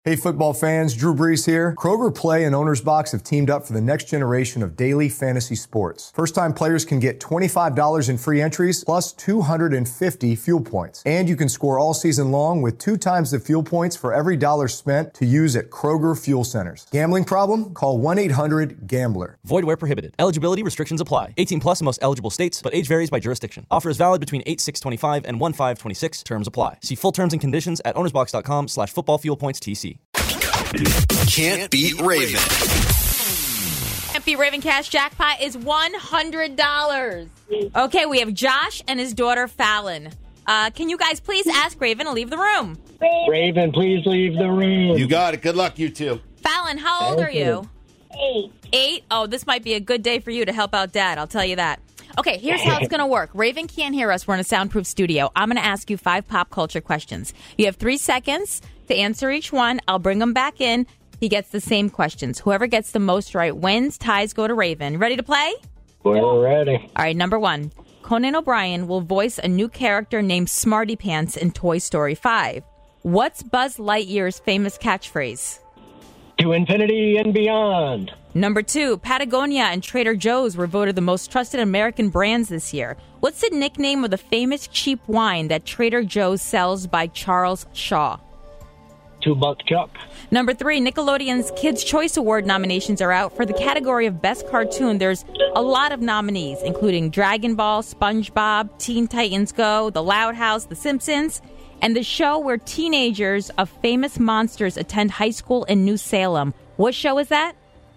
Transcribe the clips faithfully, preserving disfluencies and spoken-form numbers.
Hey football fans, Drew Brees here. Kroger Play and Owner's Box have teamed up for the next generation of daily fantasy sports. First-time players can get twenty-five dollars in free entries plus two hundred fifty fuel points. And you can score all season long with two times the fuel points for every dollar spent to use at Kroger Fuel Centers. Gambling problem? Call one eight hundred gambler. Void where prohibited. Eligibility restrictions apply. eighteen plus in most eligible states, but age varies by jurisdiction. Offer is valid between eight six twenty-five and one five twenty-six. Terms apply. See full terms and conditions at ownersbox.com slash football fuel points TC. Can't beat Raven. Can't beat Raven cash jackpot is one hundred dollars. Okay, we have Josh and his daughter Fallon. Uh, can you guys please ask Raven to leave the room? Raven, please leave the room. You got it. Good luck, you two. Fallon, how old are you? Eight. Eight? Oh, this might be a good day for you to help out Dad. I'll tell you that. Okay, here's how it's going to work. Raven can't hear us. We're in a soundproof studio. I'm going to ask you five pop culture questions. You have three seconds to answer each one. I'll bring them back in. He gets the same questions. Whoever gets the most right wins. Ties go to Raven. Ready to play? We're ready. All right, number one. Conan O'Brien will voice a new character named Smarty Pants in Toy Story five. What's Buzz Lightyear's famous catchphrase? To infinity and beyond. Number two, Patagonia and Trader Joe's were voted the most trusted American brands this year. What's the nickname of the famous cheap wine that Trader Joe's sells by Charles Shaw? Two Buck Chuck. Number three, Nickelodeon's Kids' Choice Award nominations are out. For the category of Best Cartoon, there's a lot of nominees, including Dragon Ball, SpongeBob, Teen Titans Go, The Loud House, The Simpsons, and the show where teenagers of famous monsters attend high school in New Salem. What show is that?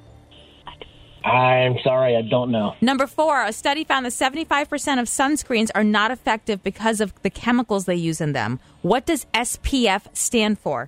I'm sorry, I don't know. Number four, a study found that seventy-five percent of sunscreens are not effective because of the chemicals they use in them. What does S P F stand for?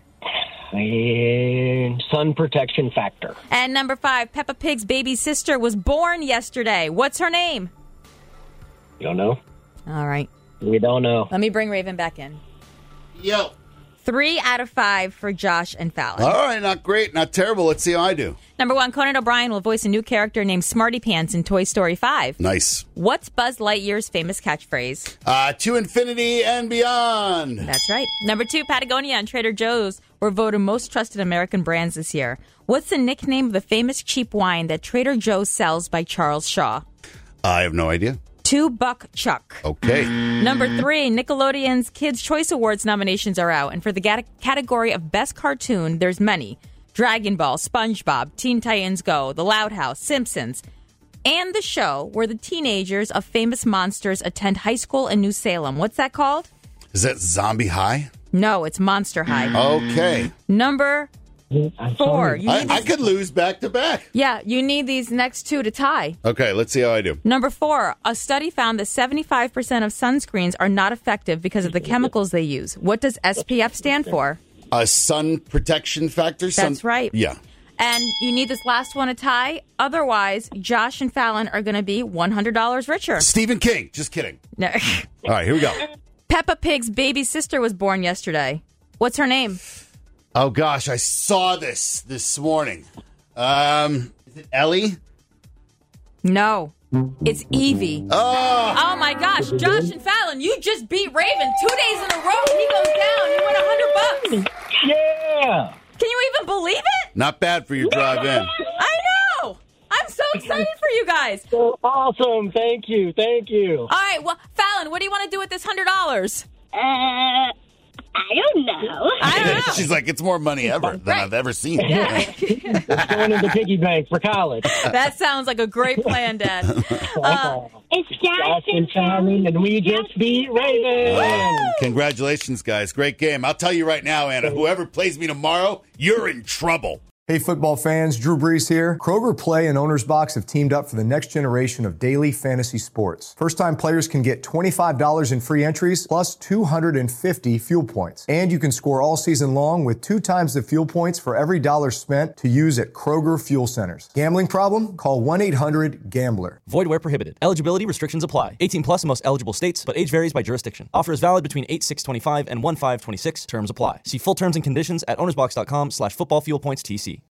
And sun protection factor. And number five, Peppa Pig's baby sister was born yesterday. What's her name? You don't know? All right. We don't know. Let me bring Raven back in. Yo. Three out of five for Josh and Fallon. All right, not great, not terrible. Let's see how I do. Number one, Conan O'Brien will voice a new character named Smarty Pants in Toy Story five. Nice. What's Buzz Lightyear's famous catchphrase? Uh, to infinity and beyond. That's right. Number two, Patagonia and Trader Joe's were voted most trusted American brands this year. What's the nickname of the famous cheap wine that Trader Joe's sells by Charles Shaw? I have no idea. Two Buck Chuck. Okay. Number three, Nickelodeon's Kids' Choice Awards nominations are out. And for the gat- category of Best Cartoon, there's many. Dragon Ball, SpongeBob, Teen Titans Go, The Loud House, Simpsons, and the show where the teenagers of famous monsters attend high school in New Salem. What's that called? Is that Zombie High? No, it's Monster High. Okay. Number four. You I, need I these- could lose back to back. Yeah, you need these next two to tie. Okay, let's see how I do. Number four, a study found that seventy-five percent of sunscreens are not effective because of the chemicals they use. What does S P F stand for? A sun protection factor? Sun- That's right. Yeah. And you need this last one to tie. Otherwise, Josh and Fallon are going to be one hundred dollars richer. Stephen King. Just kidding. No. All right, here we go. Peppa Pig's baby sister was born yesterday. What's her name? Oh, gosh, I saw this this morning. Um, is it Ellie? No. It's Evie. Oh. Oh, my gosh. Josh and Fallon, you just beat Raven two days in a row. He goes down. You win one hundred bucks. Yeah. Can you even believe it? Not bad for your drive in. I know. I'm so excited for you guys. So awesome. Thank you. Thank you. All right. Well, Fallon, what do you want to do with this one hundred dollars? Uh, I don't know. I don't know. She's like, it's more money ever than Right. I've ever seen. Yeah. Going into piggy bank for college. That sounds like a great plan, Dad. Uh, It's Josh Josh and and Fallon, and we just beat Raven. Congratulations, guys. Great game. I'll tell you right now, Anna, whoever plays me tomorrow, you're in trouble. Hey football fans, Drew Brees here. Kroger Play and Owner's Box have teamed up for the next generation of daily fantasy sports. First-time players can get twenty-five dollars in free entries plus two hundred fifty fuel points. And you can score all season long with two times the fuel points for every dollar spent to use at Kroger Fuel Centers. Gambling problem? Call one eight hundred gambler. Void where prohibited. Eligibility restrictions apply. eighteen plus in most eligible states, but age varies by jurisdiction. Offer is valid between eight six twenty-five and one five twenty-six. Terms apply. See full terms and conditions at ownersbox.com slash football fuel points TC.